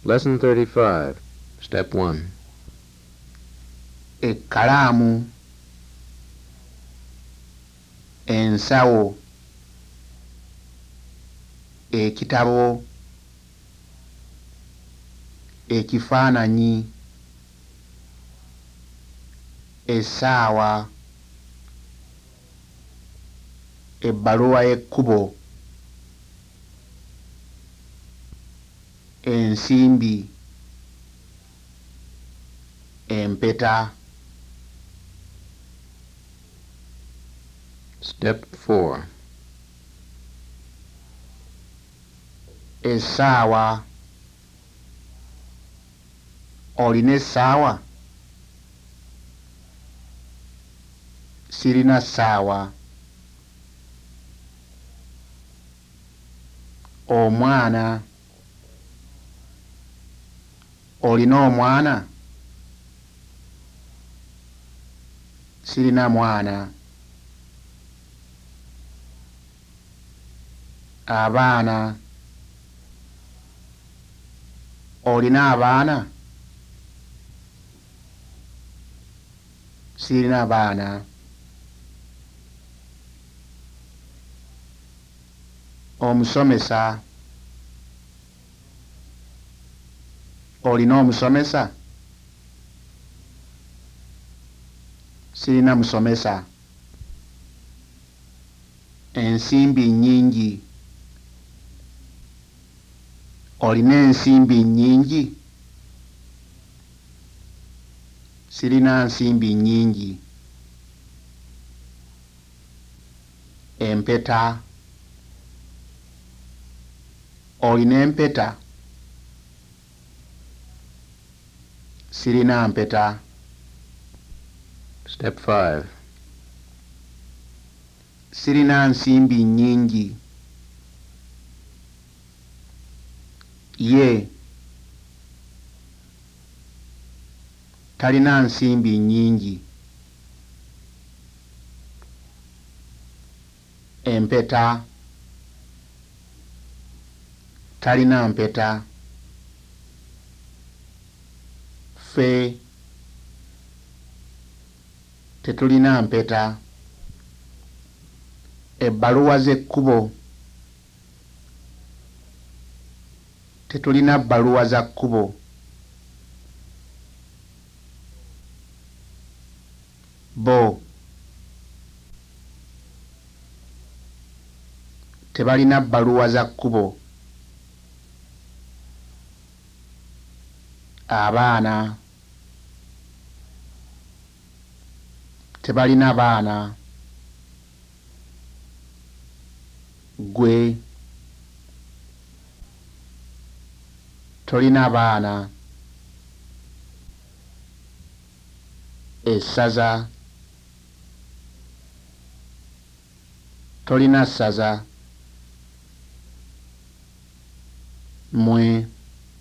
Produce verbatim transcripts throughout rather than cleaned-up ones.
Lesson thirty-five. Step one. Ekkalaamu, ensawo, ekitabo, ekifaananyi, essaawa, ebbaluwa y'ekkubo, ensimbi, empeta. Step four. Essaawa. Olina essaawa? Sirina ssaawa. Omwana. Olina omwana? Sirina mwana. Abaana. Olina abaana? Sirina baana. Omusomesa. Olina omusomesa? Sirina musomesa. Ensimbi nnyingi. Olina ensimbi nnyingi? Sirina nsimbi nnyingi. Empeta. Olina empeta? Sirina mpeta. Step five. Sirina nsimbi nnyingi. Ye. Talina nsimbi nnyingi. Empeta. Talina mpeta. Ffe. Tetulina mpeta. Ebbaluwa z'ekkubo. Tetulina bbaluwa za kkubo. Bo. Tebalina bbaluwa za kkubo. Abaana. Tebalina baana. Ggwe. Tolina baana. Essaza. Tolina ssaza. Mmwe.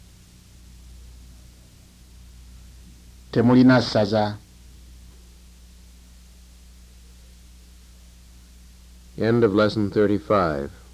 Temulina ssaza. End of lesson thirty-five.